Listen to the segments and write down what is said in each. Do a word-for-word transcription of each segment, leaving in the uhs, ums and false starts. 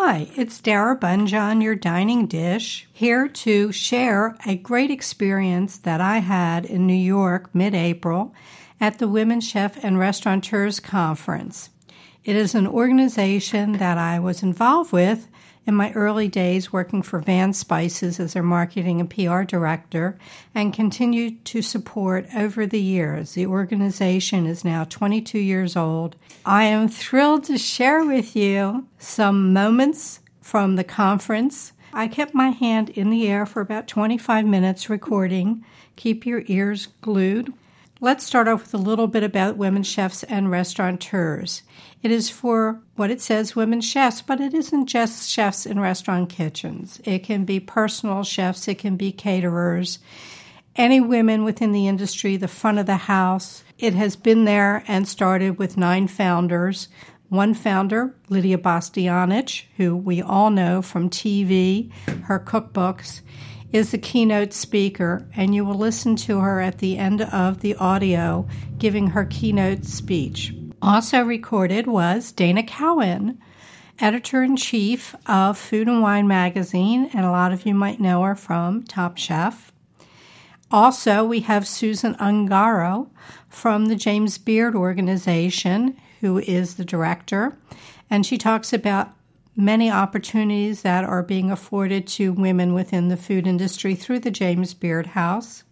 Hi, it's Dara Bunjon, your dining dish, here to share a great experience that I had in New York mid-April at the Women Chef and Restaurateurs Conference. It is an organization that I was involved with in my early days working for Van Spices as their marketing and P R director and continued to support over the years. The organization is now twenty-two years old. I am thrilled to share with you some moments from the conference. I kept my hand in the air for about twenty-five minutes recording. Keep your ears glued. Let's start off with a little bit about women chefs and restaurateurs. It is for what it says, women chefs, but it isn't just chefs in restaurant kitchens. It can be personal chefs, it can be caterers, any women within the industry, the front of the house. It has been there and started with nine founders. One founder, Lydia Bastianich, who we all know from T V, her cookbooks, is the keynote speaker, and you will listen to her at the end of the audio giving her keynote speech. Also recorded was Dana Cowan, editor-in-chief of Food and Wine magazine, and a lot of you might know her from Top Chef. Also, we have Susan Ungaro from the James Beard organization, who is the director, and she talks about many opportunities that are being afforded to women within the food industry through the James Beard House.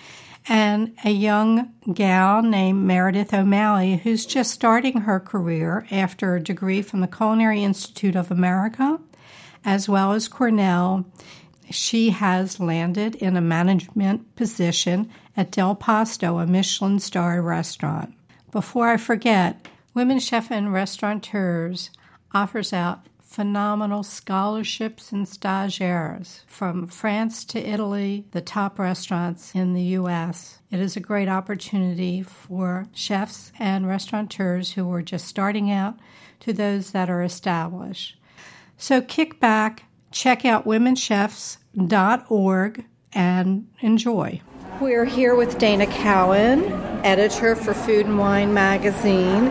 And a young gal named Meredith O'Malley, who's just starting her career after a degree from the Culinary Institute of America, as well as Cornell. She has landed in a management position at Del Pasto, a Michelin-starred restaurant. Before I forget, Women Chef and Restaurateurs offers out phenomenal scholarships and stagiaires from France to Italy, the top restaurants in the U S. It is a great opportunity for chefs and restaurateurs who are just starting out to those that are established. So kick back, check out women chefs dot org, and enjoy. We're here with Dana Cowan, editor for Food and Wine magazine,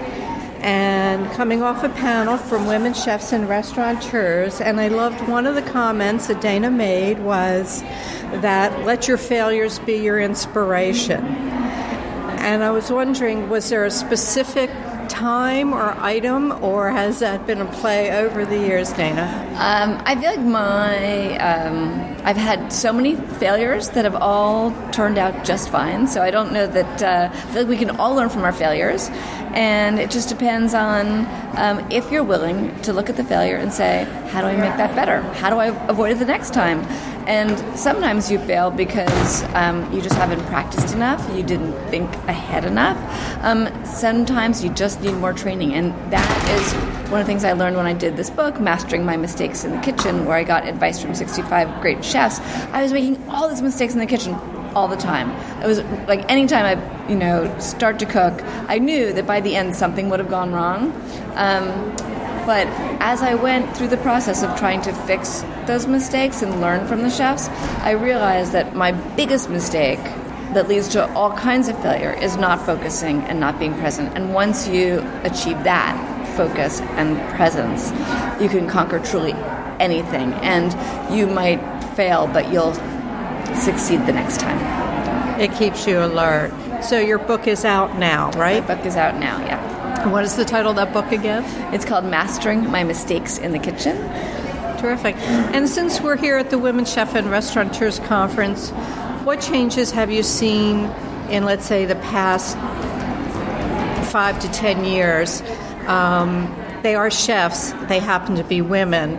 and coming off a panel from Women Chefs and Restaurateurs. And I loved one of the comments that Dana made was that let your failures be your inspiration. And I was wondering, was there a specific time or item, or has that been a play over the years, Dana? Um, I feel like my, um, I've had so many failures that have all turned out just fine. So I don't know that, uh, I feel like we can all learn from our failures. And it just depends on um, if you're willing to look at the failure and say, how do I make that better? How do I avoid it the next time? And sometimes you fail because um, you just haven't practiced enough, you didn't think ahead enough. Um, sometimes you just need more training, and that is one of the things I learned when I did this book, Mastering My Mistakes in the Kitchen, where I got advice from sixty-five great chefs. I was making all these mistakes in the kitchen all the time. It was like anytime I, you know, start to cook, I knew that by the end something would have gone wrong. Um, But as I went through the process of trying to fix those mistakes and learn from the chefs, I realized that my biggest mistake that leads to all kinds of failure is not focusing and not being present. And once you achieve that focus and presence, you can conquer truly anything. And you might fail, but you'll succeed the next time. It keeps you alert. So your book is out now, right? My book is out now, yeah. What is the title of that book again? It's called Mastering My Mistakes in the Kitchen. Terrific. And since we're here at the Women Chef and Restaurateurs Conference, what changes have you seen in, let's say, the past five to ten years? Um, they are chefs. They happen to be women.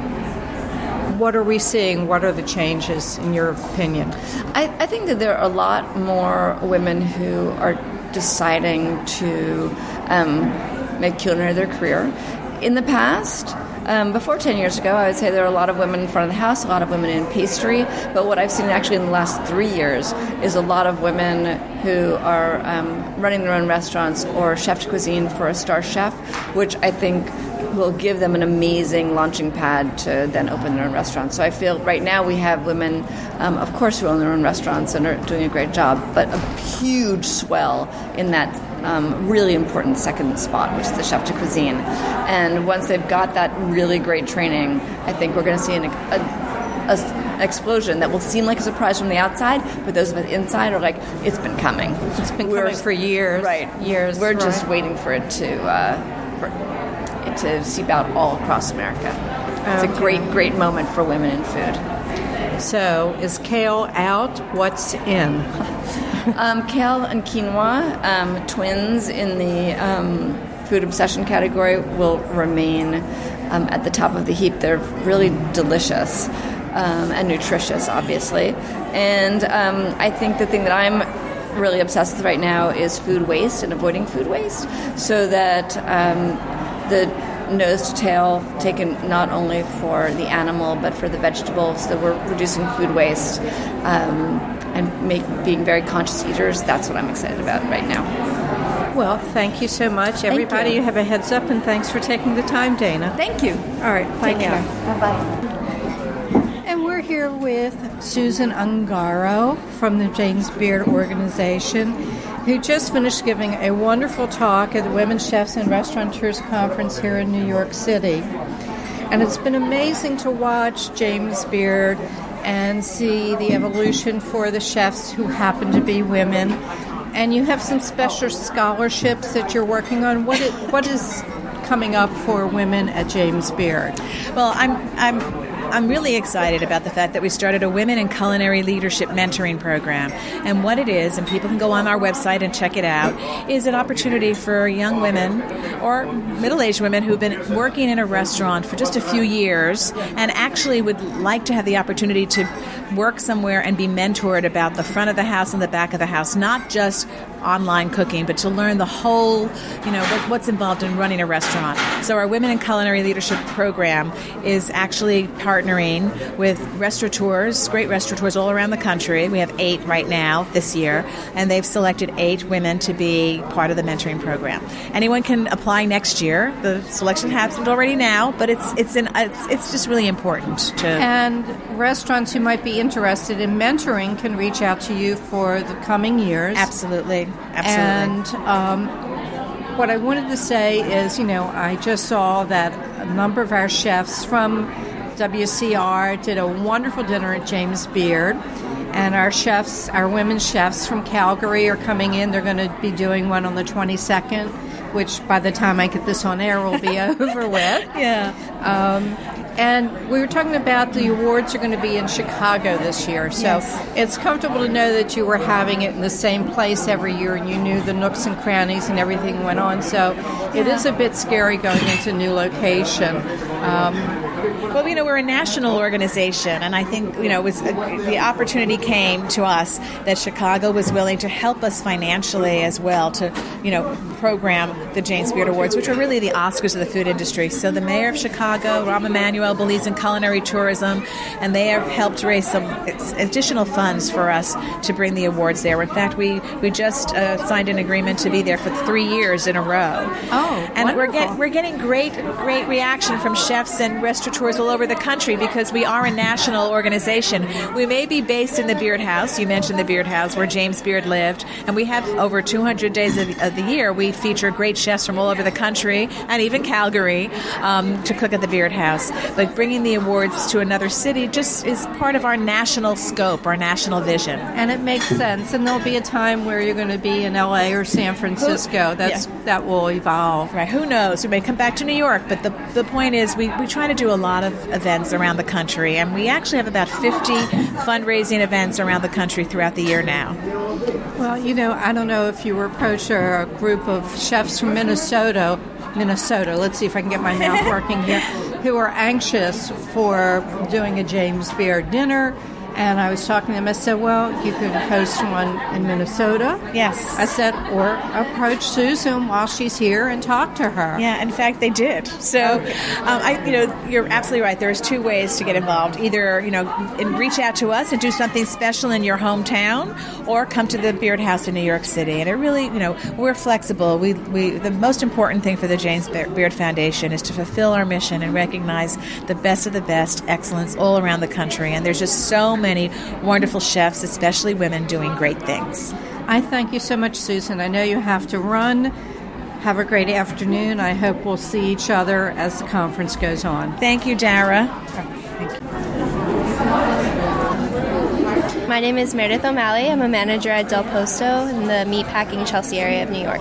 What are we seeing? What are the changes, in your opinion? I, I think that there are a lot more women who are deciding to um, make culinary their career. In the past, um, before ten years ago, I would say there are a lot of women in front of the house, a lot of women in pastry, but what I've seen actually in the last three years is a lot of women who are um, running their own restaurants or chef de cuisine for a star chef, which I think will give them an amazing launching pad to then open their own restaurants. So I feel right now we have women, um, of course, who own their own restaurants and are doing a great job, but a huge swell in that um, really important second spot, which is the chef de cuisine. And once they've got that really great training, I think we're going to see an, a, a explosion that will seem like a surprise from the outside, but those of us inside are like, it's been coming. It's been we're, coming for years. Right. Years. We're right. just waiting for it to uh, for it to seep out all across America. It's okay. a great, great moment for women in food. So, is kale out? What's in? um, kale and quinoa, um, twins in the um, food obsession category, will remain um, at the top of the heap. They're really delicious. Um, and nutritious, obviously. And um, I think the thing that I'm really obsessed with right now is food waste and avoiding food waste, so that um, the nose to tail taken not only for the animal but for the vegetables, so that we're reducing food waste um, and make, being very conscious eaters. That's what I'm excited about right now. Well, thank you so much. Everybody, you. you have a heads up, and thanks for taking the time, Dana. Thank you. All right, Take bye care. now. Bye-bye. And we're here with Susan Ungaro from the James Beard Organization, who just finished giving a wonderful talk at the Women's Chefs and Restaurateurs Conference here in New York City. And it's been amazing to watch James Beard and see the evolution for the chefs who happen to be women. And you have some special scholarships that you're working on. What is, what is coming up for women at James Beard? Well, I'm I'm I'm really excited about the fact that we started a Women in Culinary Leadership Mentoring Program. And what it is, and people can go on our website and check it out, is an opportunity for young women or middle-aged women who've been working in a restaurant for just a few years and actually would like to have the opportunity to work somewhere and be mentored about the front of the house and the back of the house, not just online cooking, but to learn the whole, you know, what, what's involved in running a restaurant. So our Women in Culinary Leadership Program is actually partnering with restaurateurs, great restaurateurs all around the country. We have eight right now this year, and they've selected eight women to be part of the mentoring program. Anyone can apply next year. The selection happened already now, but it's it's an it's it's just really important to. And restaurants who might be interested in mentoring can reach out to you for the coming years. Absolutely. Absolutely. And um, what I wanted to say is, you know, I just saw that a number of our chefs from W C R did a wonderful dinner at James Beard. And our chefs, our women chefs from Calgary are coming in. They're going to be doing one on the twenty-second, which by the time I get this on air will be over with. Yeah. Um, and we were talking about the awards are going to be in Chicago this year. So yes. It's comfortable to know that you were having it in the same place every year and you knew the nooks and crannies and everything went on. So it yeah. is a bit scary going into a new location. Um, Well, you know, we're a national organization, and I think, you know, it was a, the opportunity came to us that Chicago was willing to help us financially as well to, you know, program the James Beard Awards, which are really the Oscars of the food industry. So the mayor of Chicago, Rahm Emanuel, believes in culinary tourism, and they have helped raise some additional funds for us to bring the awards there. In fact, we, we just uh, signed an agreement to be there for three years in a row. Oh, and wonderful. we're get, we're getting great great reaction from chefs and restaurateurs all over the country because we are a national organization. We may be based in the Beard House. You mentioned the Beard House where James Beard lived, and we have over two hundred days of, of the year. We feature great chefs from all over the country and even Calgary um, to cook at the Beard House. But bringing the awards to another city just is part of our national scope, our national vision. And it makes sense. And there'll be a time where you're going to be in L A or San Francisco. That's yeah. that will evolve. Right. Who knows? We may come back to New York, but the the point is we, we try to do a lot of events around the country, and we actually have about fifty fundraising events around the country throughout the year now. Well, you know, I don't know if you were approached or a group of chefs from Minnesota, Minnesota, let's see if I can get my mouth working here, who are anxious for doing a James Beard dinner And I was talking to them. I said, well, you could host one in Minnesota. Yes. I said, or approach Susan while she's here and talk to her. Yeah, in fact, they did. So, um, I, you know, you're absolutely right. There's two ways to get involved. Either, you know, and reach out to us and do something special in your hometown, or come to the Beard House in New York City. And it really, you know, we're flexible. We, we, the most important thing for the James Beard Foundation is to fulfill our mission and recognize the best of the best, excellence all around the country. And there's just so many many wonderful chefs, especially women, doing great things. I thank you so much, Susan. I know you have to run. Have a great afternoon. I hope we'll see each other as the conference goes on. Thank you, Dara. Thank you. My name is Meredith O'Malley. I'm a manager at Del Posto in the meatpacking Chelsea area of New York.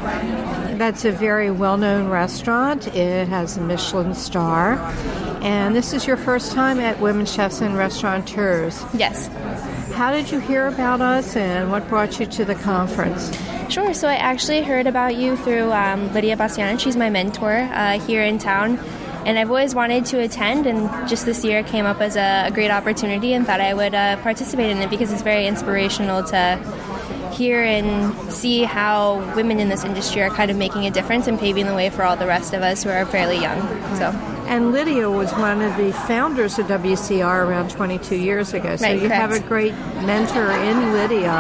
That's a very well-known restaurant. It has a Michelin star. And this is your first time at Women Chefs and Restaurateurs. Yes. How did you hear about us, and what brought you to the conference? Sure. So I actually heard about you through um, Lydia Bastiana. She's my mentor uh, here in town. And I've always wanted to attend, and just this year came up as a, a great opportunity and thought I would uh, participate in it because it's very inspirational to hear and see how women in this industry are kind of making a difference and paving the way for all the rest of us who are fairly young. So, and Lydia was one of the founders of W C R around twenty-two years ago. So right, you correct. have a great mentor in Lydia.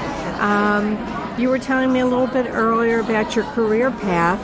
Um, you were telling me a little bit earlier about your career path,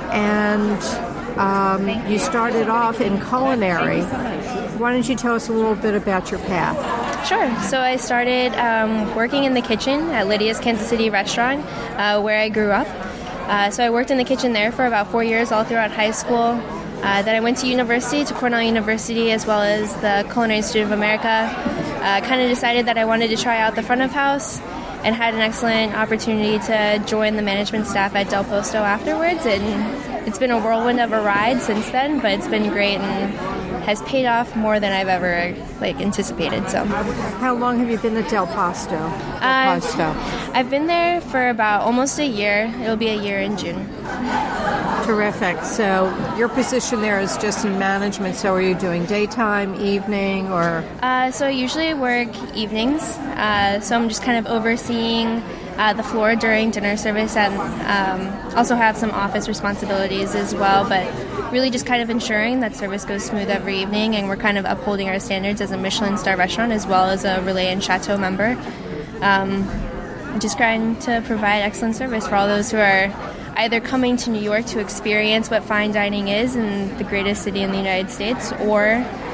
and um, you started off in culinary. Why don't you tell us a little bit about your path? Sure. So I started um, working in the kitchen at Lydia's Kansas City restaurant, uh, where I grew up. Uh, so I worked in the kitchen there for about four years, all throughout high school. Uh, then I went to university, to Cornell University, as well as the Culinary Institute of America. Uh, kind of decided that I wanted to try out the front of house, and had an excellent opportunity to join the management staff at Del Posto afterwards. And it's been a whirlwind of a ride since then, but it's been great and has paid off more than I've ever like anticipated. So, how long have you been at Del Posto? Del uh, Posto. I've been there for about almost a year. It'll be a year in June. Terrific. So your position there is just in management. So are you doing daytime, evening, or? Uh, so I usually work evenings. Uh, so I'm just kind of overseeing uh, the floor during dinner service, and um, also have some office responsibilities as well. But really just kind of ensuring that service goes smooth every evening, and we're kind of upholding our standards as a Michelin star restaurant as well as a Relais and Chateau member. Um, just trying to provide excellent service for all those who are either coming to New York to experience what fine dining is in the greatest city in the United States, or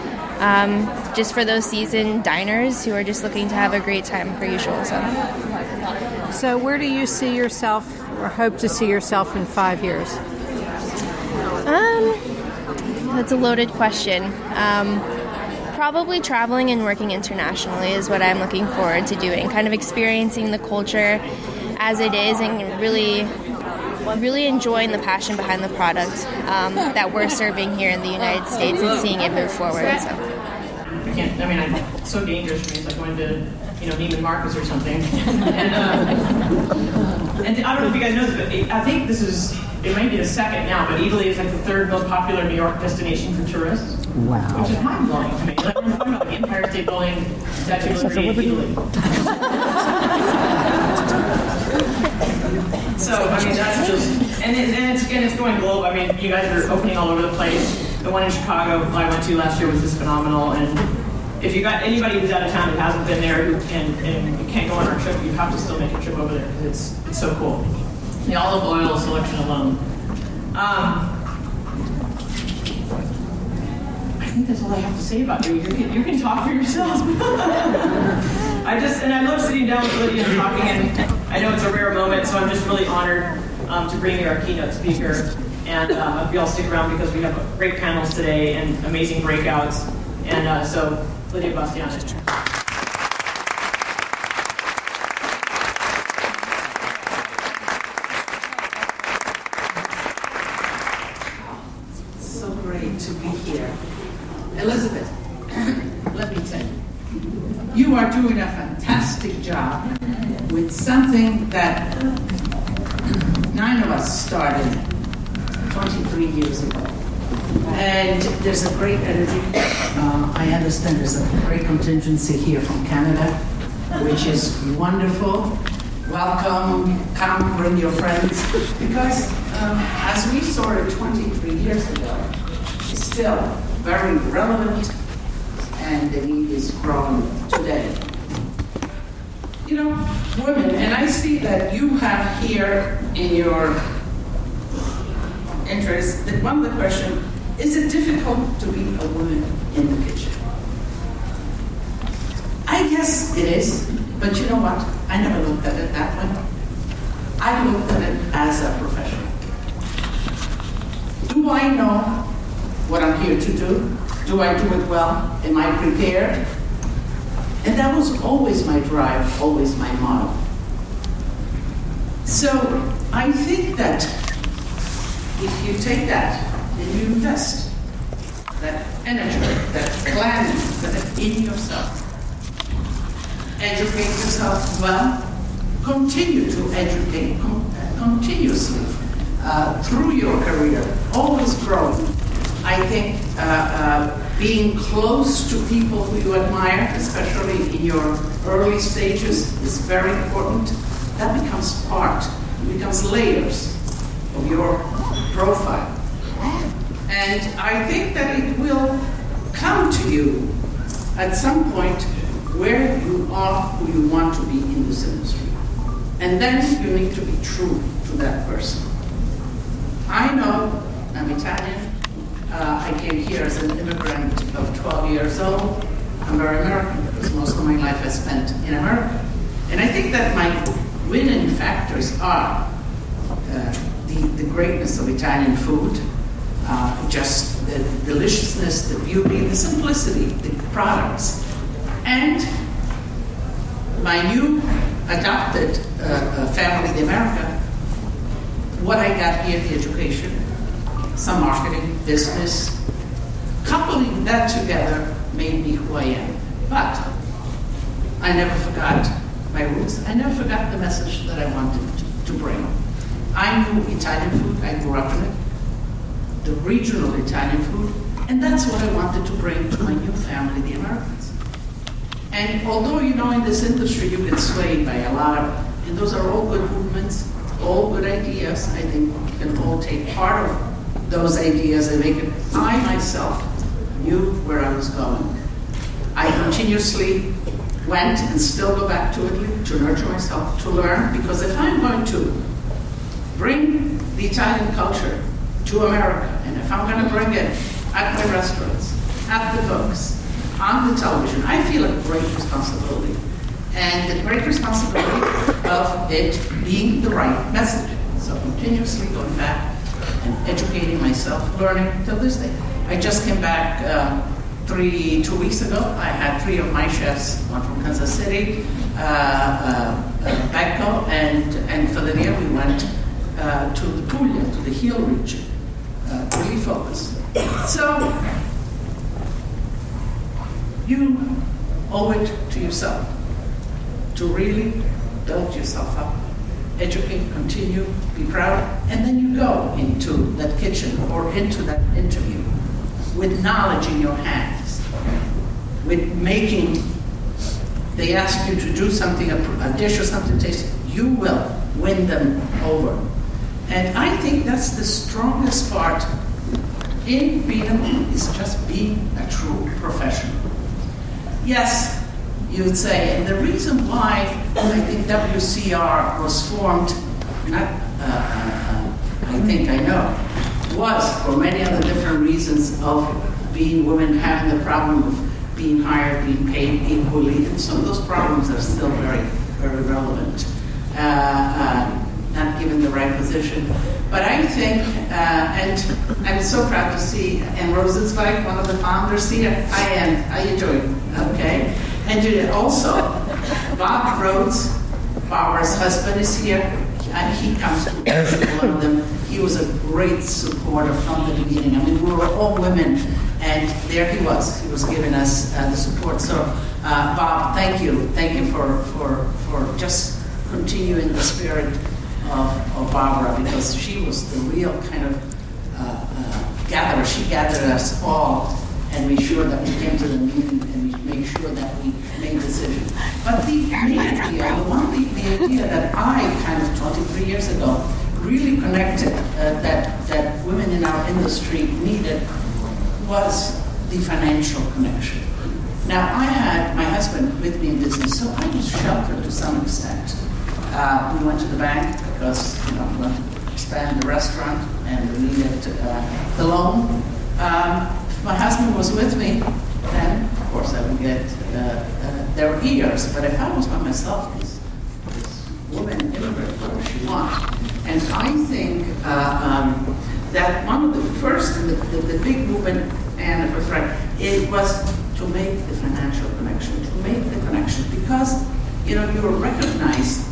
um, just for those seasoned diners who are just looking to have a great time per usual. So, so where do you see yourself, or hope to see yourself in five years? Um, that's a loaded question. Um, probably traveling and working internationally is what I'm looking forward to doing, kind of experiencing the culture as it is, and really really enjoying the passion behind the product um, that we're serving here in the United States and seeing it move forward. So. I can't, I mean, I, it's so dangerous for me. It's like going to, you know, Neiman Marcus or something. and, uh, and I don't know if you guys know this, but it, I think this is, it might be the second now, but Italy is like the third most popular New York destination for tourists. Wow. Which is mind-blowing to me. Like, we're talking about the Empire State Building, Statue of Liberty in Italy. So, I mean, that's just, and, it, and, it's, and it's going global. I mean, you guys are opening all over the place. The one in Chicago I went to last year was just phenomenal. And if you got anybody who's out of town who hasn't been there who, and, and you can't go on our trip, you have to still make a trip over there because it's, it's so cool. The olive oil selection alone. Um, I think that's all I have to say about you. You can, you can talk for yourself. I just, and I love sitting down with Lydia and talking, and I know it's a rare moment, so I'm just really honored um, to bring you our keynote speaker. And uh, I hope you all stick around because we have great panels today and amazing breakouts. And uh, so, Lydia Bastiana. So great to be here. Elizabeth, let me tell you, you are doing a fantastic job with something that nine of us started twenty-three years ago. And there's a great energy. Uh, I understand there's a great contingency here from Canada, which is wonderful. Welcome, come, bring your friends. Because um, as we started twenty-three years ago, it's still very relevant and the need is growing today. You know, women, and I see that you have here in your interest that one of the questions, is it difficult to be a woman in the kitchen? I guess it is, but you know what? I never looked at it that way. I looked at it as a profession. Do I know what I'm here to do? Do I do it well? Am I prepared? And that was always my drive, always my motto. So I think that if you take that and you invest that energy, that planning, that in yourself, educate yourself well, continue to educate continuously uh, through your career, always growing. I think uh, uh, being close to people who you admire, especially in your early stages, is very important. That becomes part, it becomes layers of your profile. And I think that it will come to you at some point where you are who you want to be in this industry. And then you need to be true to that person. I know I'm Italian. Uh, I came here as an immigrant of twelve years old. I'm very American because most of my life I spent in America. And I think that my winning factors are uh, the, the greatness of Italian food, uh, just the deliciousness, the beauty, the simplicity, the products, and my new adopted uh, family, the America, what I got here, the education, some marketing, business, coupling that together made me who I am. But I never forgot my roots. I never forgot the message that I wanted to bring. I knew Italian food, I grew up in it, the regional Italian food, and that's what I wanted to bring to my new family, the Americans. And although, you know, in this industry you get swayed by a lot of, and those are all good movements, all good ideas, I think we can all take part of those ideas and make it. I myself knew where I was going. I continuously went and still go back to Italy to nurture myself, to learn, because if I'm going to bring the Italian culture to America, and if I'm going to bring it at my restaurants, at the books, on the television, I feel a great responsibility. And the great responsibility of it being the right message. So continuously going back and educating myself, learning till this day. I just came back uh, three, two weeks ago. I had three of my chefs, one from Kansas City, uh, uh, uh, Becco, and, and Philadelphia. We went uh, to the Puglia, to the Hill region, uh, really focused. So, you owe it to yourself to really build yourself up, educate, continue, be proud, and then you go into that kitchen or into that interview with knowledge in your hands, with making, they ask you to do something, a, a dish or something tasty, you will win them over. And I think that's the strongest part in being a woman, is just being a true professional. Yes, you would say, and the reason why I think W C R was formed, not uh, uh, I think I know, was for many other different reasons of being women having the problem of being hired, being paid equally, and some of those problems are still very, very relevant. Uh, uh, not given the right position. But I think, uh, and I'm so proud to see Ann Rosenzweig, one of the founders here. Hi, Ann. How you doing? Okay. And also, Bob Rhodes, Barbara's husband, is here. And he comes to every one of them. He was a great supporter from the beginning. I mean, we were all women, and there he was. He was giving us uh, the support. So, uh, Bob, thank you. Thank you for, for, for just continuing the spirit of, of Barbara, because she was the real kind of uh, uh, gathered, she gathered us all and made sure that we came to the meeting and we made sure that we made decisions. But the, the idea, the one thing, the idea that I kind of twenty-three years ago really connected uh, that, that women in our industry needed was the financial connection. Now, I had my husband with me in business, so I was sheltered to some extent. Uh, we went to the bank because, you know, we wanted to expand the restaurant and we needed uh, the loan. Um, if my husband was with me, then, of course, I would get uh, uh, their ears. But if I was by myself, this, this woman, immigrant, what does she want? And I think uh, um, that one of the first, the, the, the big movement, and it was right, it was to make the financial connection, to make the connection, because, you know, you're recognized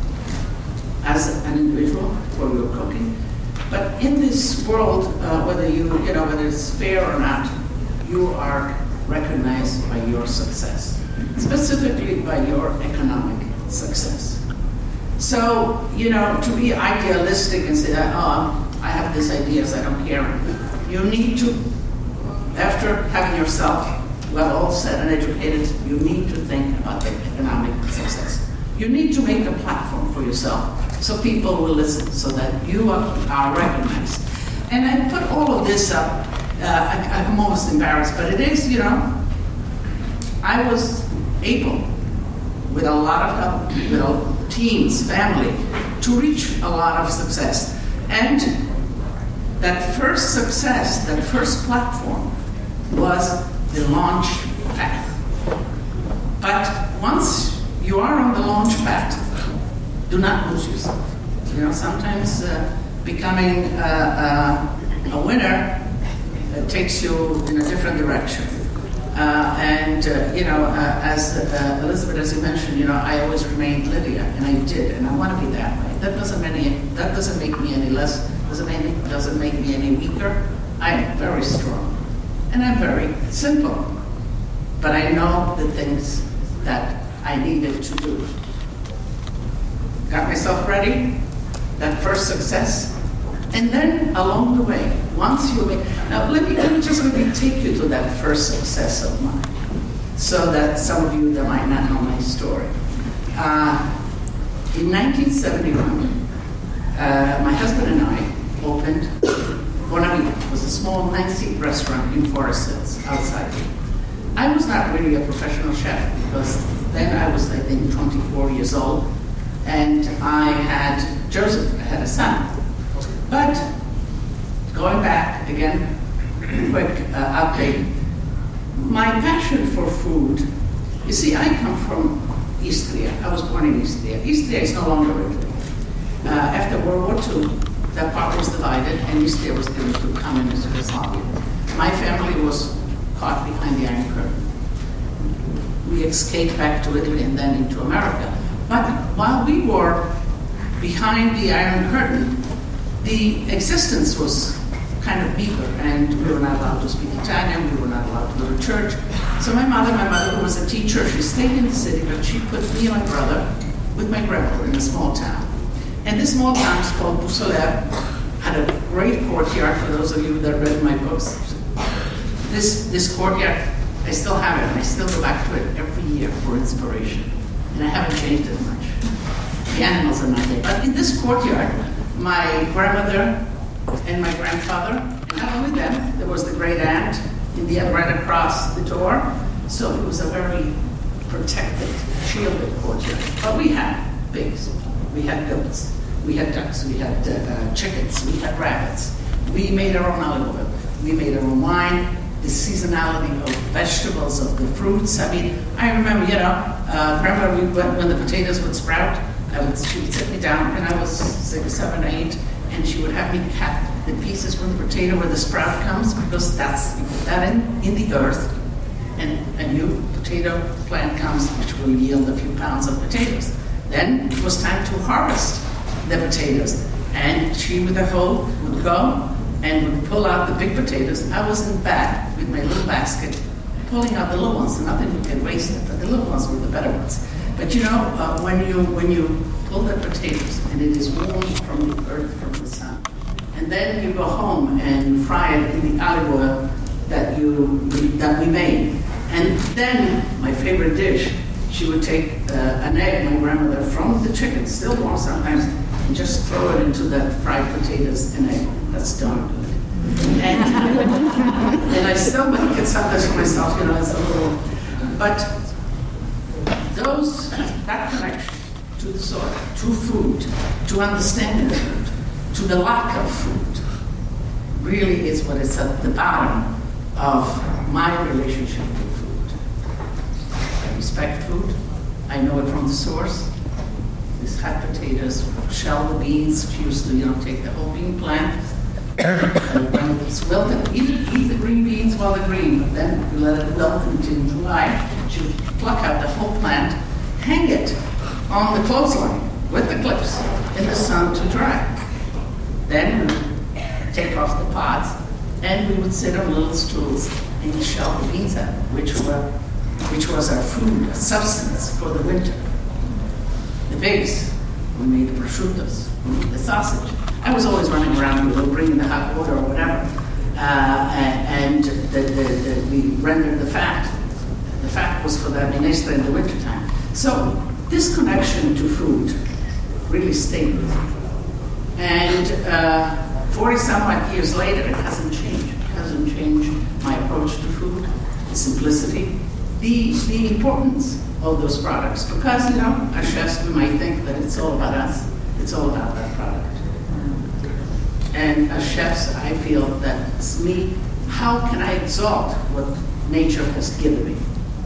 as an individual for your cooking, but in this world, uh, whether you, you know, whether it's fair or not, you are recognized by your success, specifically by your economic success. So, you know, to be idealistic and say that, oh, I have these ideas, I don't care. You need to, after having yourself well all set and educated, you need to think about the economic success. You need to make a platform for yourself so people will listen, so that you are, are recognized. And I put all of this up, uh, I, I'm almost embarrassed, but it is, you know, I was able, with a lot of help, you know, teams, family, to reach a lot of success. And that first success, that first platform, was the launch path. But once you are on the launch path, do not lose yourself. You know, sometimes uh, becoming uh, uh, a winner uh, takes you in a different direction. Uh, and, uh, you know, uh, as uh, Elizabeth, as you mentioned, you know, I always remained Lydia, and I did, and I want to be that way. That doesn't make me, that doesn't make me any less, doesn't make me, doesn't make me any weaker. I am very strong, and I'm very simple. But I know the things that I needed to do. Got myself ready, that first success, and then along the way, once you make, now let me, let me just let me take you to that first success of mine, so that some of you that might not know my story. Uh, in nineteen seventy-one, uh, my husband and I opened Bonavita. It was a small nine-seat restaurant in Forest Hills, outside. I was not really a professional chef, because then I was, I think, twenty-four years old, and I had Joseph, I had a son. But going back again, quick uh, update. My passion for food, you see, I come from Istria. I was born in Istria. Istria is no longer Italy. Uh, after World War Two, that part was divided, and Istria was given to communist Yugoslavia. My family was caught behind the Iron Curtain. We escaped back to Italy and then into America. But while we were behind the Iron Curtain, the existence was kind of meager, and we were not allowed to speak Italian, we were not allowed to go to church. So my mother, my mother who was a teacher, she stayed in the city, but she put me and my brother with my grandmother in a small town. And this small town is called Busoler, had a great courtyard, for those of you that read my books. This, this courtyard, I still have it, and I still go back to it every year for inspiration. And I haven't changed it much. The animals are not there. But in this courtyard, my grandmother and my grandfather, and not only them, there was the great aunt in the right across the door. So it was a very protected, shielded courtyard. But we had pigs, we had goats, we had ducks, we had uh, chickens, we had rabbits. We made our own olive oil, we made our own wine, the seasonality of vegetables, of the fruits. I mean, I remember, you know, uh, remember we went, when the potatoes would sprout, I would, she would sit me down, and I was six, seven, eight, and she would have me cut the pieces from the potato where the sprout comes, because that's, you put that in, in the earth, and a new potato plant comes, which will yield a few pounds of potatoes. Then it was time to harvest the potatoes, and she with a hoe would go and would pull out the big potatoes. I was in the back with my little basket, pulling out the little ones, and nothing we could waste it, but the little ones were the better ones. But you know, uh, when you when you pull the potatoes, and it is warm from the earth, from the sun, and then you go home and fry it in the olive oil that you that we made. And then my favorite dish, she would take uh, an egg, my grandmother, from the chicken, still warm sometimes, and just throw it into the fried potatoes and egg. That's darn good. And, and I still make it sometimes for myself, you know, it's a little. But those that connection to the soil, to food, to understanding food, to the lack of food, really is what is at the bottom of my relationship with food. I respect food. I know it from the source. These hot potatoes, shell the beans. She used to, you know, take the whole bean plant. And when it's wilted, eat, eat the green beans while they're green, but then you let it wilt until July. She would pluck out the whole plant, hang it on the clothesline with the clips in the sun to dry. Then we take off the pods, and we would sit on little stools and shell the beans out, which were, which was our food, a substance for the winter. The base, we made the prosciuttos, the sausage. I was always running around, we would bring in the hot water or whatever, uh, and the, the, the, we rendered the fat. The fat was for the minestra in the wintertime. So this connection to food really stayed with me. And uh, forty some odd years later, it hasn't changed. It hasn't changed my approach to food, the simplicity, the, the importance of those products. Because, you know, as chefs, we might think that it's all about us. It's all about that product. And as chefs, I feel that it's me, how can I exalt what nature has given me?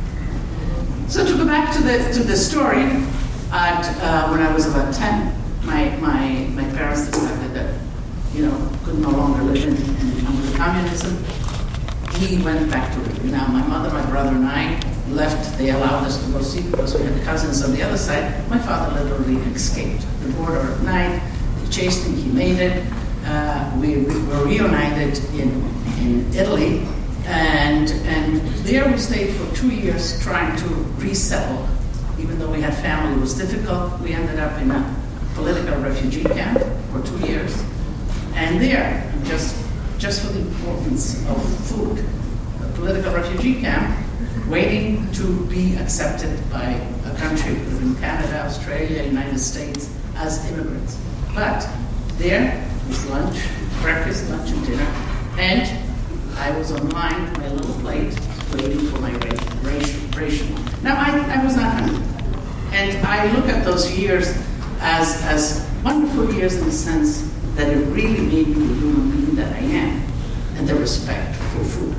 So to go back to the to the story, at, uh, when I was about ten, my, my, my parents decided that, you know, could no longer live in, in under communism. We went back to Italy. Now, my mother, my brother, and I left. They allowed us to go see because we had cousins on the other side. My father literally escaped the border at night. They chased him. He made it. Uh, we, we were reunited in in Italy, and and there we stayed for two years trying to resettle. Even though we had family, it was difficult. We ended up in a political refugee camp for two years, and there, just just for the importance of food, a political refugee camp, waiting to be accepted by a country, in Canada, Australia, United States, as immigrants. But there was lunch, breakfast, lunch, and dinner, and I was online with my little plate, waiting for my ration. ration. Now, I, I was not hungry, and I look at those years as, as wonderful years in the sense that it really made me the human being that I am, and the respect for food.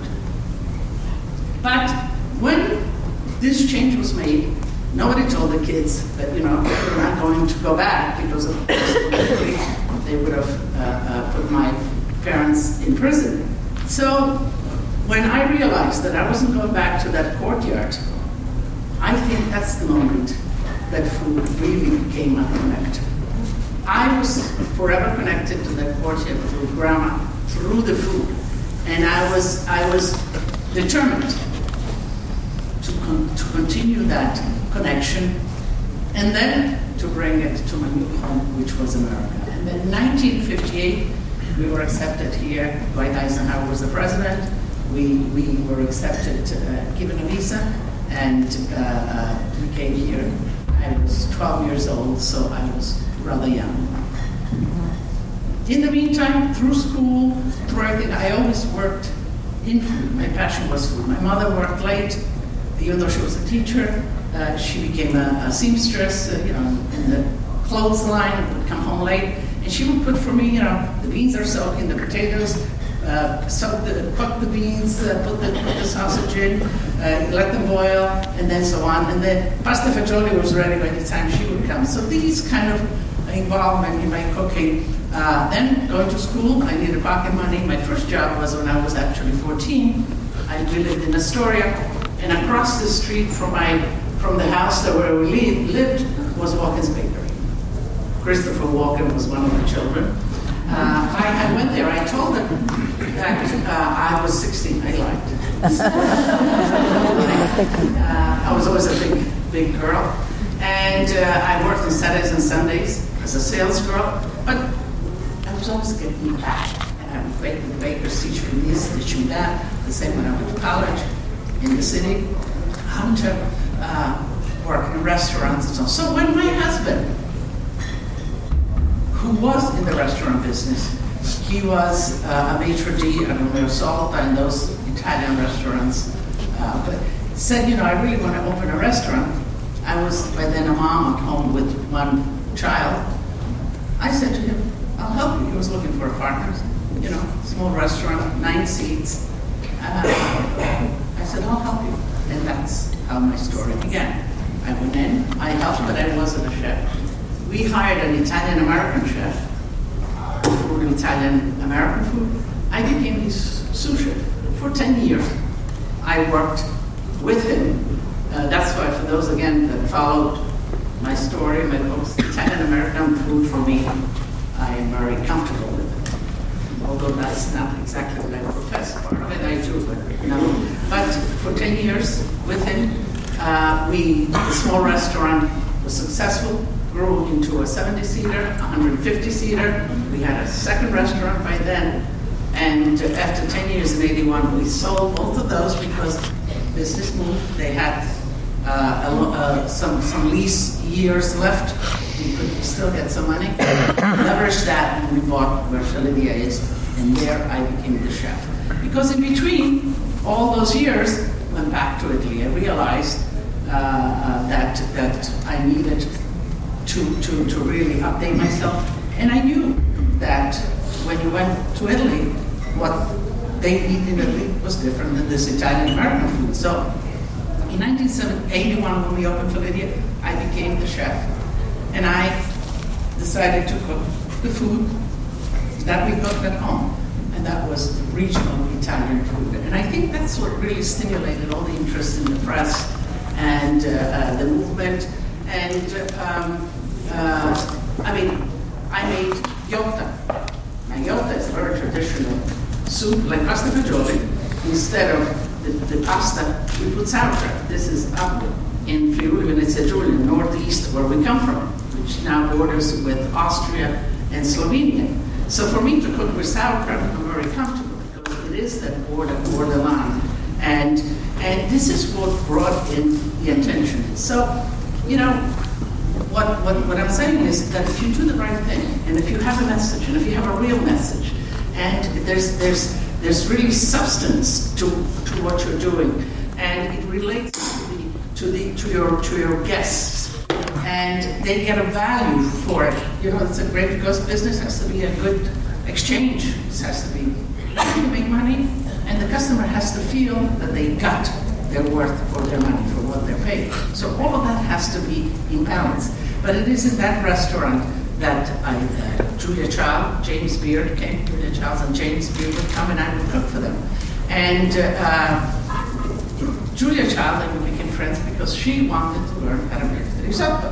But when this change was made, nobody told the kids that, you know, we're not going to go back, because of course they would have uh, uh, put my parents in prison. So when I realized that I wasn't going back to that courtyard, I think that's the moment that food really became a connector. I was forever connected to that courtyard through grandma, through the food, and I was I was determined to con- to continue that connection, and then to bring it to my new home, which was America. And then in nineteen fifty-eight, we were accepted here. Dwight Eisenhower was the president. We we were accepted, uh, given a visa, and uh, uh, we came here. I was twelve years old, so I was rather young. In the meantime, through school, through everything, I always worked in food. My passion was food. My mother worked late, even though she was a teacher. Uh, she became a, a seamstress, uh, you know, in the clothes line, would come home late, and she would put for me, you know, the beans are soaking, the potatoes, uh, soak the, cook the beans, uh, put, the, put the sausage in, uh, let them boil, and then so on. And then pasta fagioli was ready by the time she would come. So these kind of involvement in my cooking. Uh, then going to school, I needed pocket money. My first job was when I was actually fourteen. I we lived in Astoria, and across the street from my from the house that where we lived was Walken's Bakery. Christopher Walken was one of the children. Uh, I, I went there. I told them that uh, I was sixteen. I lied. uh, I was always a big, big girl, and uh, I worked on Saturdays and Sundays as a sales girl. But I was was always getting me back. And I would wait for the bakers, teach me this, teach me that. The same when I went to college in the city. How to uh, work in restaurants and so on. So when my husband, who was in the restaurant business, he was uh, a maitre d' at Romeo Salta in those Italian restaurants, uh, but said, you know, I really want to open a restaurant. I was by then a mom at home with one child. I said to him, I'll help you. He was looking for a partner, you know, small restaurant, nine seats. Uh, I said, I'll help you. And that's how my story began. I went in, I helped, but I wasn't a chef. We hired an Italian-American chef for Italian-American food. I became his sous chef for ten years. I worked with him. Uh, that's why, for those, again, that followed my story, my books, Italian-American food for me, I am very comfortable with it. Although that's not exactly what I profess. Part of it I do, but no. But for ten years with him, uh, we, the small restaurant was successful, grew into a seventy-seater, one hundred fifty-seater. We had a second restaurant by then. And after ten years in eighty-one, we sold both of those because business moved. They had uh, a, uh, some, some lease years left. We could still get some money. Leveraged that, and we bought where Felidia is, and there I became the chef. Because in between all those years, went back to Italy. I realized uh, uh, that that I needed to, to, to really update myself. And I knew that when you went to Italy, what they eat in Italy was different than this Italian-American food. So in nineteen eighty-one, when we opened Felidia, I became the chef. And I decided to cook the food that we cooked at home. And that was regional Italian food. And I think that's what really stimulated all the interest in the press and uh, uh, the movement. And um, uh, I mean, I made gyoza. Now, gyoza is a very traditional soup, like pasta fagioli. Instead of the, the pasta, we put sauerkraut. This is up in Friuli Venezia Giulia, in the northeast, where we come from, which now borders with Austria and Slovenia. So for me to cook with sauerkraut, I'm very comfortable because it is that border borderline, and and this is what brought in the attention. So, you know, what what what I'm saying is that if you do the right thing, and if you have a message, and if you have a real message, and there's there's there's really substance to to what you're doing, and it relates to the to the to your to your guests. And they get a value for it. You know, it's a great, because business has to be a good exchange. It has to be, you make money, and the customer has to feel that they got their worth for their money, for what they're paid. So all of that has to be in balance. But it is in that restaurant that I, uh, Julia Child, James Beard came, Julia Child and James Beard would come and I would cook for them. And uh, Julia Child and we became friends because she wanted to learn how to make the risotto.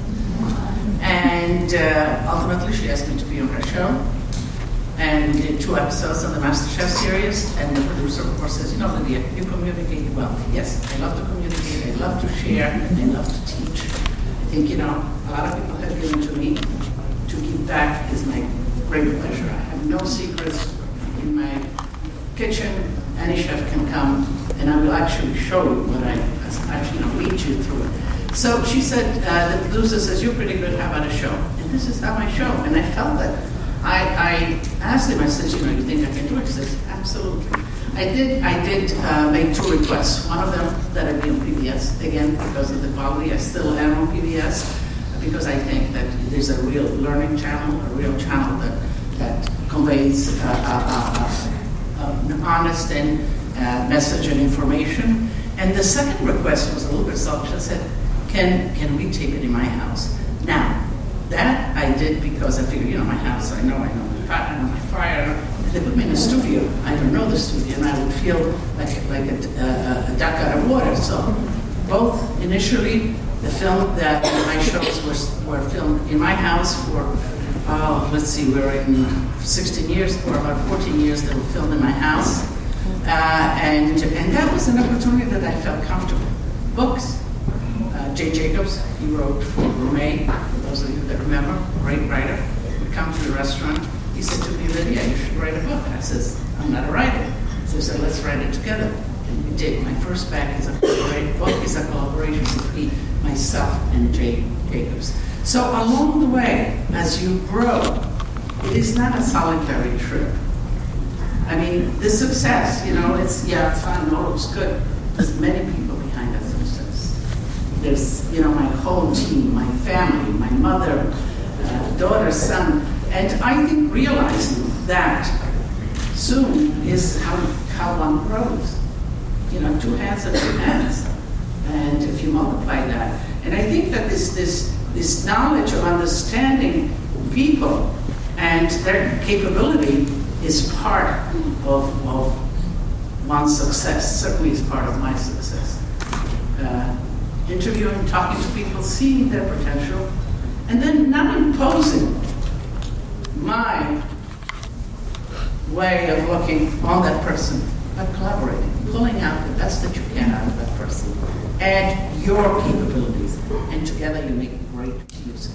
And uh, ultimately she asked me to be on her show. And we did two episodes on the MasterChef series. And the producer, of course, says, you know, Lydia, you communicate well. Yes, I love to communicate, I love to share, and I love to teach. I think, you know, a lot of people have given to me. To give back is my great pleasure. I have no secrets in my kitchen. Any chef can come, and I will actually show you what I, actually, you know, lead you through it. So she said, uh, the producer says, you're pretty good, how about a show? And this is not my show. And I felt that. I, I asked him, I said, you know, you think I can do it? He says, absolutely. I did I did uh, make two requests. One of them that I be on P B S, again, because of the quality. I still am on P B S, because I think that it is a real learning channel, a real channel that, that conveys uh, uh, uh, uh, an honest and, uh, message and information. And the second request was a little bit selfish. I said, Can can we tape it in my house? Now, that I did because I figured, you know, my house, I know, I know my pot, I know my fire. I know. They put me in a studio. I don't know the studio, and I would feel like like a, a, a duck out of water. So, both initially, the film that my shows were were filmed in my house for, oh, let's see, we were in sixteen years, for about fourteen years. They were filmed in my house, uh, and and that was an opportunity that I felt comfortable. Books. Jay Jacobs, he wrote for Gourmet, for those of you that remember, great writer, would come to the restaurant. he said to me, Lydia, you should write a book. I says, I'm not a writer. So he said, let's write it together. And we did. My first back is a book is a collaboration between myself and Jay Jacobs. So along the way, as you grow, it is not a solitary trip. I mean, the success, you know, it's, yeah, it's fun, no, it's good. There's many people behind that success. There's, you know, my whole team, my family, my mother, uh, daughter, son. And I think realizing that soon is how, how one grows. You know, two hands are two hands. And if you multiply that. And I think that this, this, this knowledge of understanding people and their capability is part of, of one's success, certainly is part of my success. Uh, interviewing, talking to people, seeing their potential, and then not imposing my way of looking on that person, but collaborating, pulling out the best that you can out of that person, and your capabilities, and together you make great music.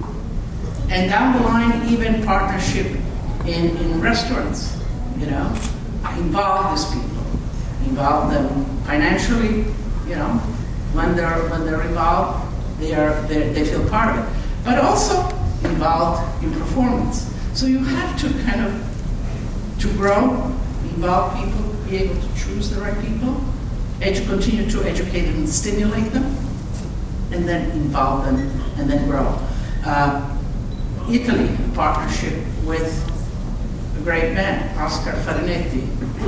And down the line, even partnership in, in restaurants, you know, involve these people, involve them financially, you know, when they're when they're involved, they are they they feel part of it, but also involved in performance. So you have to kind of to grow, involve people, be able to choose the right people, and to continue to educate them and stimulate them, and then involve them and then grow. Uh, Italy, a partnership with a great man, Oscar Farinetti.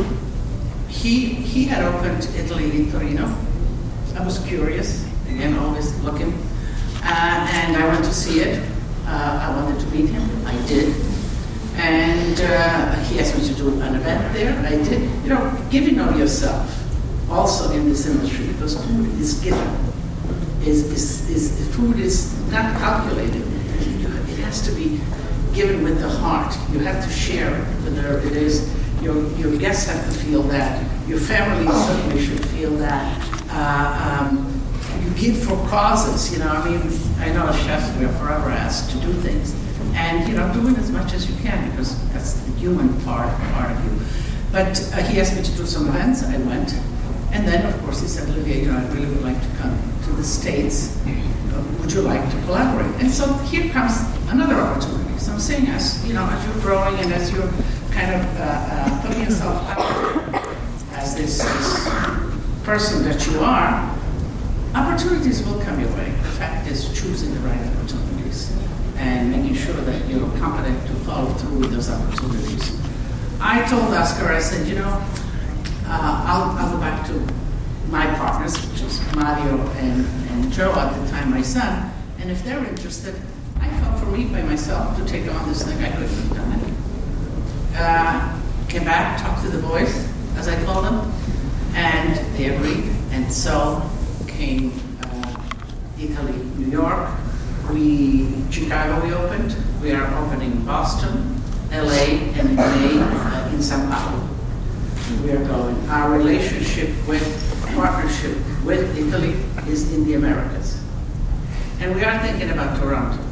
He he had opened Italy in Torino. I was curious, again, always looking, uh, and I went to see it. Uh, I wanted to meet him. I did, and uh, he asked me to do an event there. I did. You know, giving of yourself, also in this industry, because food is given. Is is is food is not calculated. It has to be given with the heart. You have to share it. Whether it is your your guests have to feel that. Your family certainly should feel that. Uh, um, you give for causes. You know, I mean, I know as chefs we are forever asked to do things, and you know, doing as much as you can because that's the human part part of you. But uh, he asked me to do some events. I went, and then of course he said, Olivia, you know, I really would like to come to the States. Would you like to collaborate? And so here comes another opportunity. So I'm saying, as you know, as you're growing and as you're kind of uh, uh, putting yourself out as this, this person that you are, opportunities will come your way. The fact is choosing the right opportunities and making sure that you're competent to follow through with those opportunities. I told Oscar, I said, you know, uh, I'll, I'll go back to my partners, which is Mario and, and Joe at the time, my son, and if they're interested, I felt for me by myself to take on this thing. I couldn't have done it. Uh, came back, talked to the boys, as I call them, and they agreed. And so came uh, Italy, New York. We Chicago we opened. We are opening Boston, L A, and in May uh, in Sao Paulo. We are going. Our relationship with partnership with Italy is in the Americas, and we are thinking about Toronto.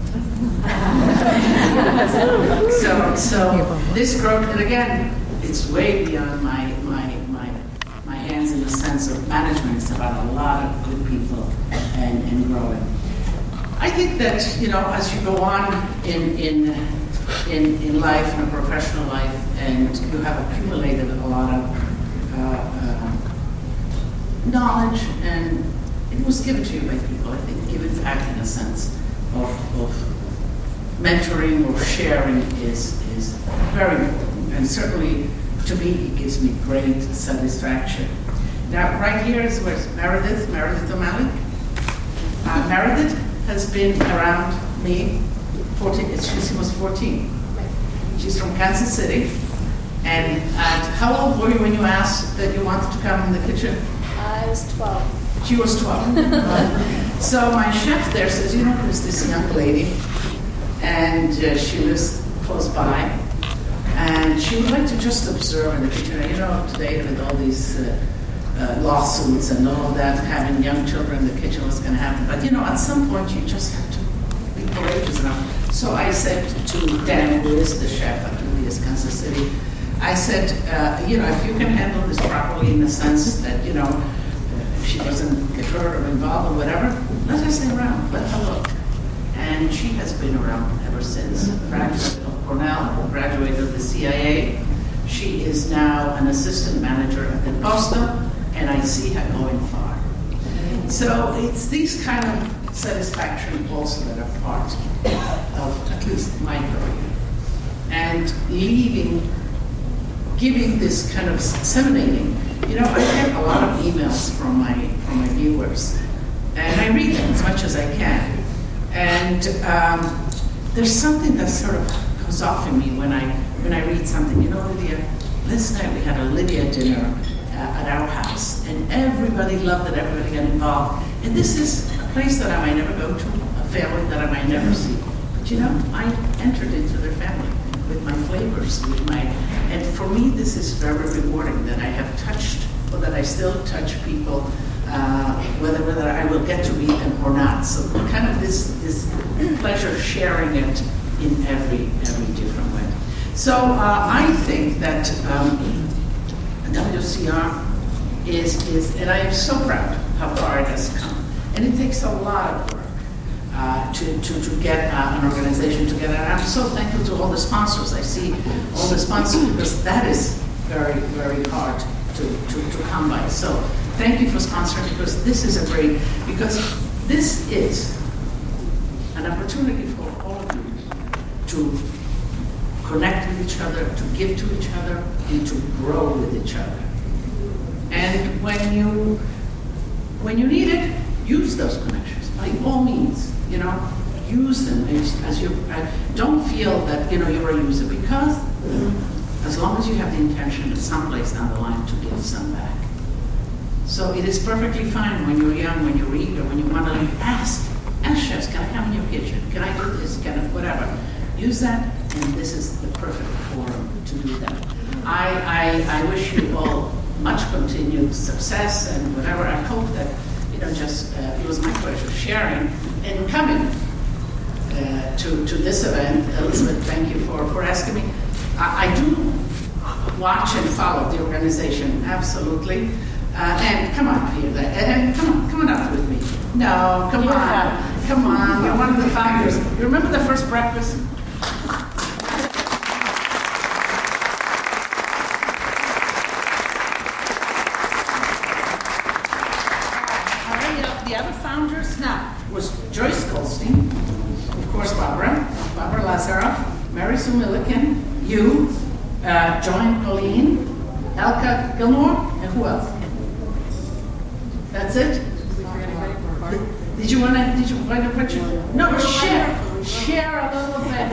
so, so this growth, and again, it's way beyond my my my my hands in the sense of management. It's about a lot of good people and, and growing. I think that you know, as you go on in in in in life, in a professional life, and you have accumulated a lot of uh, uh, knowledge, and it was given to you by people. I think given back in a sense of, of mentoring or sharing is is very important, and certainly to me it gives me great satisfaction. Now, right here is where's Meredith, Meredith O'Malley. Uh, Meredith has been around me fourteen. She was fourteen. She's from Kansas City. And uh, how old were you when you asked that you wanted to come in the kitchen? I was twelve. She was twelve. So my chef there says, you know, there's this young lady, and uh, she lives close by, and she would like to just observe in the kitchen. And you know, today with all these uh, uh, lawsuits and all of that, having young children in the kitchen was going to happen. But you know, at some point you just have to be people ages now. So I said to Dan, who is the chef at Lily's Kansas City, I said, uh, you know, if you can handle this properly in the sense that, you know, if she doesn't get hurt or involved or whatever, let her stay around, let her look. And she has been around ever since. Graduate of Cornell, graduate of the C I A. She is now an assistant manager at the Posta, and I see her going far. So it's these kind of satisfaction also that are part of at least my career. And leaving, giving this kind of disseminating. You know, I get a lot of emails from my from my viewers, and I read them as much as I can. And um, there's something that sort of comes off in me when I when I read something. You know, Lydia, last night we had a Lydia dinner uh, at our house, and everybody loved it, everybody got involved. And this is a place that I might never go to, a family that I might never see. But you know, I entered into their family with my flavors, with my, and for me this is very rewarding that I have touched, or that I still touch people, uh, whether whether I will get to read them or not. So kind of this this pleasure sharing it in every every different way. So uh, I think that um, W C R is is, and I am so proud how far it has come, and it takes a lot of work. Uh, to, to, to get uh, an organization together. And I'm so thankful to all the sponsors. I see all the sponsors because that is very, very hard to, to, to come by. So thank you for sponsoring, because this is a great, because this is an opportunity for all of you to connect with each other, to give to each other, and to grow with each other. And when you, when you need it, use those connections by all means. You know, use them as, as you, uh, don't feel that, you know, you're a user, because as long as you have the intention at some place down the line to give some back. So it is perfectly fine when you're young, when you read, or when you want to ask, ask chefs, can I come in your kitchen? Can I do this? Can I, whatever. Use that, and this is the perfect forum to do that. I, I, I wish you all much continued success and whatever. I hope that, you know, just, uh, it was my pleasure sharing and coming uh, to, to this event. Elizabeth, thank you for, for asking me. I, I do watch and follow the organization, absolutely. Uh, and come on, Peter, and come on, come on up with me. No, come on, come on, you're one of the founders. You remember the first breakfast? The other founders now was Joyce Goldstein, of course Barbara, Barbara Lazaroff, Mary Sue Milliken, you, uh, Joan Colleen, Elka Gilmore, and who else? That's it? Did, did you want to, did you want to put your, no, share, share a little bit.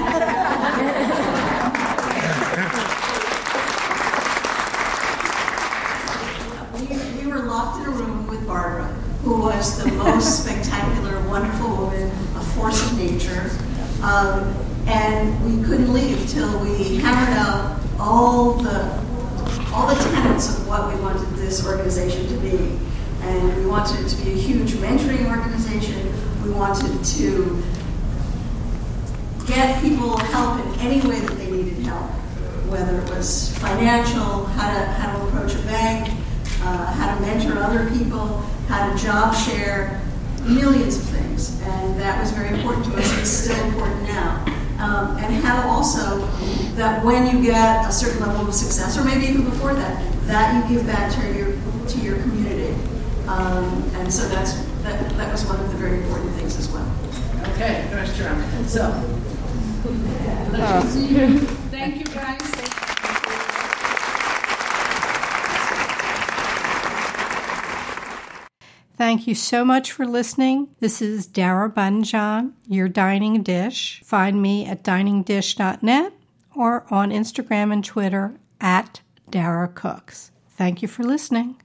we, we were locked in a room with Barbara, who was the most spectacular, wonderful woman, a force of nature. Um, and we couldn't leave till we hammered out all the all the tenets of what we wanted this organization to be. And we wanted it to be a huge mentoring organization. We wanted to get people help in any way that they needed help, whether it was financial, how to how to approach a bank, uh, how to mentor other people, how to job share, millions of things. And that was very important to us. It's still important now. Um, and how also that when you get a certain level of success, or maybe even before that, that you give back to your to your community. Um, and so that's that, that was one of the very important things as well. Okay, nice job. So, oh. Thank you guys. Thank you so much for listening. This is Dara Banjan, your Dining Dish. Find me at dining dish dot net or on Instagram and Twitter at Dara Cooks. Thank you for listening.